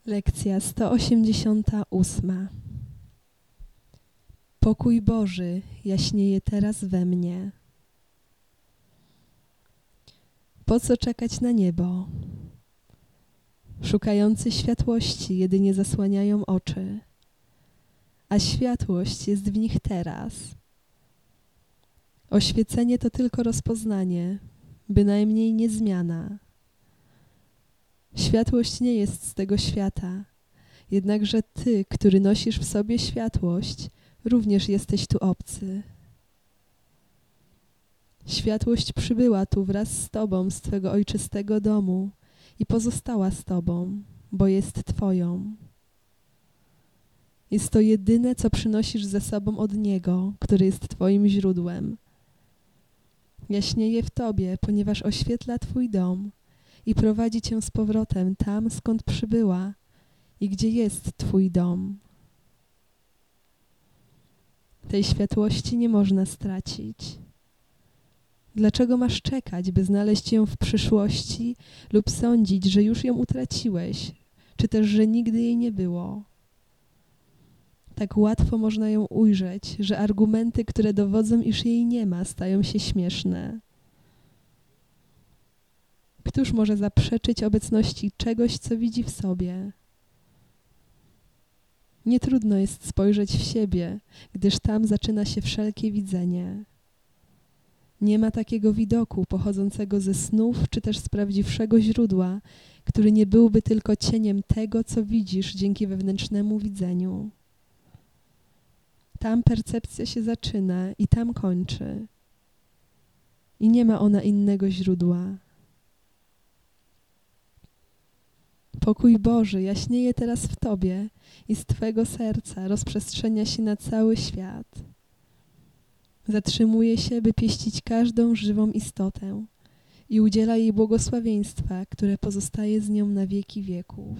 Lekcja 188. Pokój Boży jaśnieje teraz we mnie. Po co czekać na niebo? Szukający światłości jedynie zasłaniają oczy, a światłość jest w nich teraz. Oświecenie to tylko rozpoznanie, bynajmniej nie zmiana. Światłość nie jest z tego świata, jednakże Ty, który nosisz w sobie światłość, również jesteś tu obcy. Światłość przybyła tu wraz z Tobą z Twego ojczystego domu i pozostała z Tobą, bo jest Twoją. Jest to jedyne, co przynosisz ze sobą od Niego, który jest Twoim źródłem. Jaśnieje w Tobie, ponieważ oświetla Twój dom i prowadzi Cię z powrotem tam, skąd przybyła i gdzie jest Twój dom. Tej światłości nie można stracić. Dlaczego masz czekać, by znaleźć ją w przyszłości lub sądzić, że już ją utraciłeś, czy też, że nigdy jej nie było? Tak łatwo można ją ujrzeć, że argumenty, które dowodzą, iż jej nie ma, stają się śmieszne. Któż może zaprzeczyć obecności czegoś, co widzi w sobie? Nie trudno jest spojrzeć w siebie, gdyż tam zaczyna się wszelkie widzenie. Nie ma takiego widoku pochodzącego ze snów, czy też z prawdziwszego źródła, który nie byłby tylko cieniem tego, co widzisz dzięki wewnętrznemu widzeniu. Tam percepcja się zaczyna i tam kończy. I nie ma ona innego źródła. Pokój Boży jaśnieje teraz w Tobie i z Twego serca rozprzestrzenia się na cały świat. Zatrzymuje się, by pieścić każdą żywą istotę i udziela jej błogosławieństwa, które pozostaje z nią na wieki wieków.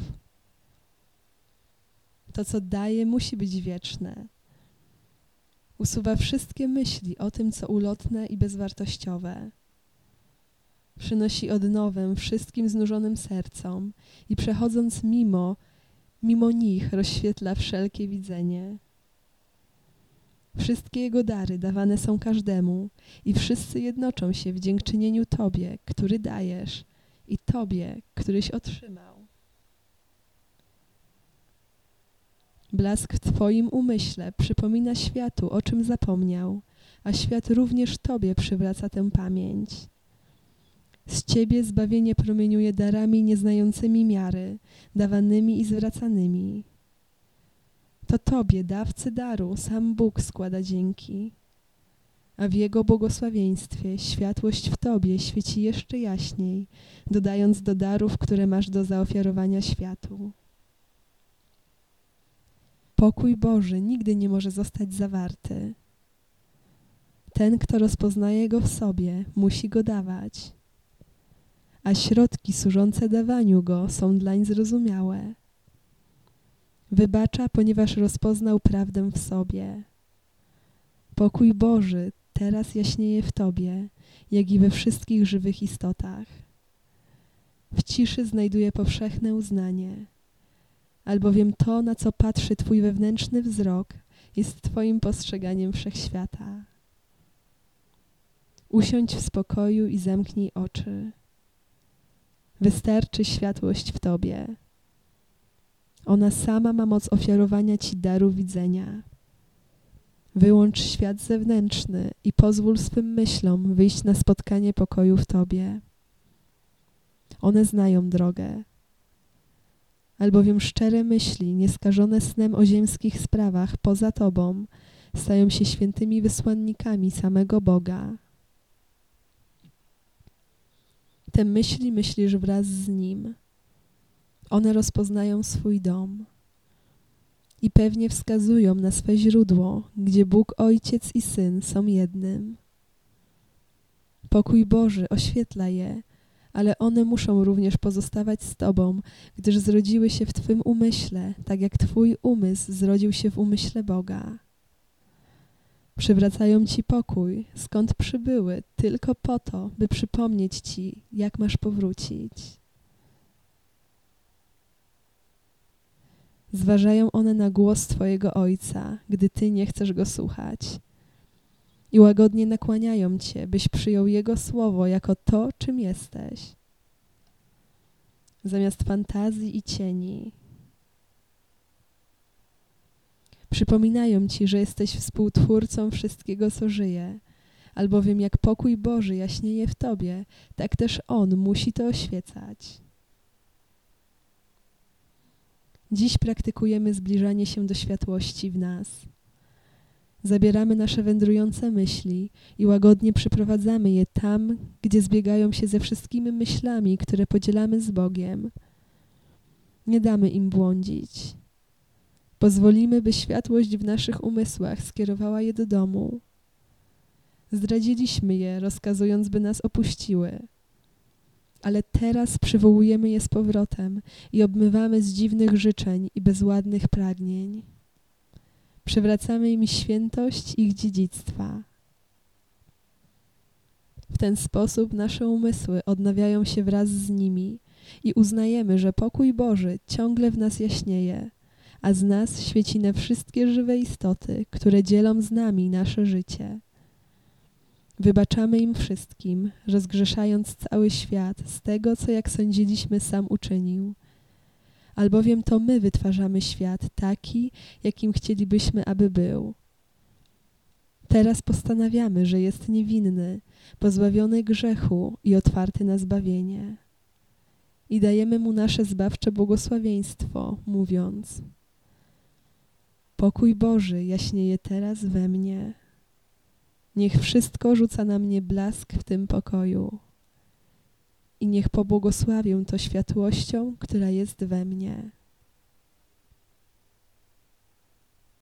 To, co daje, musi być wieczne. Usuwa wszystkie myśli o tym, co ulotne i bezwartościowe. Przynosi odnowę wszystkim znużonym sercom i przechodząc mimo nich rozświetla wszelkie widzenie. Wszystkie Jego dary dawane są każdemu i wszyscy jednoczą się w dziękczynieniu Tobie, który dajesz, i Tobie, któryś otrzymał. Blask w Twoim umyśle przypomina światu, o czym zapomniał, a świat również Tobie przywraca tę pamięć. Z Ciebie zbawienie promieniuje darami nieznającymi miary, dawanymi i zwracanymi. To Tobie, dawcy daru, sam Bóg składa dzięki, a w Jego błogosławieństwie światłość w Tobie świeci jeszcze jaśniej, dodając do darów, które masz do zaofiarowania światu. Pokój Boży nigdy nie może zostać zawarty. Ten, kto rozpoznaje go w sobie, musi go dawać, a środki służące dawaniu go są dlań zrozumiałe. Wybacza, ponieważ rozpoznał prawdę w sobie. Pokój Boży teraz jaśnieje w Tobie, jak i we wszystkich żywych istotach. W ciszy znajduje powszechne uznanie, albowiem to, na co patrzy Twój wewnętrzny wzrok, jest Twoim postrzeganiem wszechświata. Usiądź w spokoju i zamknij oczy. Wystarczy światłość w Tobie. Ona sama ma moc ofiarowania Ci daru widzenia. Wyłącz świat zewnętrzny i pozwól swym myślom wyjść na spotkanie pokoju w Tobie. One znają drogę. Albowiem szczere myśli, nieskażone snem o ziemskich sprawach poza Tobą, stają się świętymi wysłannikami samego Boga. Te myśli myślisz wraz z Nim. One rozpoznają swój dom i pewnie wskazują na swe źródło, gdzie Bóg Ojciec i Syn są jednym. Pokój Boży oświetla je, ale one muszą również pozostawać z Tobą, gdyż zrodziły się w Twym umyśle, tak jak Twój umysł zrodził się w umyśle Boga. Przywracają Ci pokój, skąd przybyły, tylko po to, by przypomnieć Ci, jak masz powrócić. Zważają one na głos Twojego Ojca, gdy Ty nie chcesz Go słuchać. I łagodnie nakłaniają Cię, byś przyjął Jego słowo jako to, czym jesteś. Zamiast fantazji i cieni. Przypominają Ci, że jesteś współtwórcą wszystkiego, co żyje, albowiem jak pokój Boży jaśnieje w Tobie, tak też On musi to oświecać. Dziś praktykujemy zbliżanie się do światłości w nas. Zabieramy nasze wędrujące myśli i łagodnie przyprowadzamy je tam, gdzie zbiegają się ze wszystkimi myślami, które podzielamy z Bogiem. Nie damy im błądzić. Pozwolimy, by światłość w naszych umysłach skierowała je do domu. Zdradziliśmy je, rozkazując, by nas opuściły. Ale teraz przywołujemy je z powrotem i obmywamy z dziwnych życzeń i bezładnych pragnień. Przywracamy im świętość ich dziedzictwa. W ten sposób nasze umysły odnawiają się wraz z nimi i uznajemy, że pokój Boży ciągle w nas jaśnieje, a z nas świeci na wszystkie żywe istoty, które dzielą z nami nasze życie. Wybaczamy im wszystkim, rozgrzeszając cały świat z tego, co jak sądziliśmy sam uczynił. Albowiem to my wytwarzamy świat taki, jakim chcielibyśmy, aby był. Teraz postanawiamy, że jest niewinny, pozbawiony grzechu i otwarty na zbawienie. I dajemy mu nasze zbawcze błogosławieństwo, mówiąc: pokój Boży jaśnieje teraz we mnie. Niech wszystko rzuca na mnie blask w tym pokoju. I niech pobłogosławię to światłością, która jest we mnie.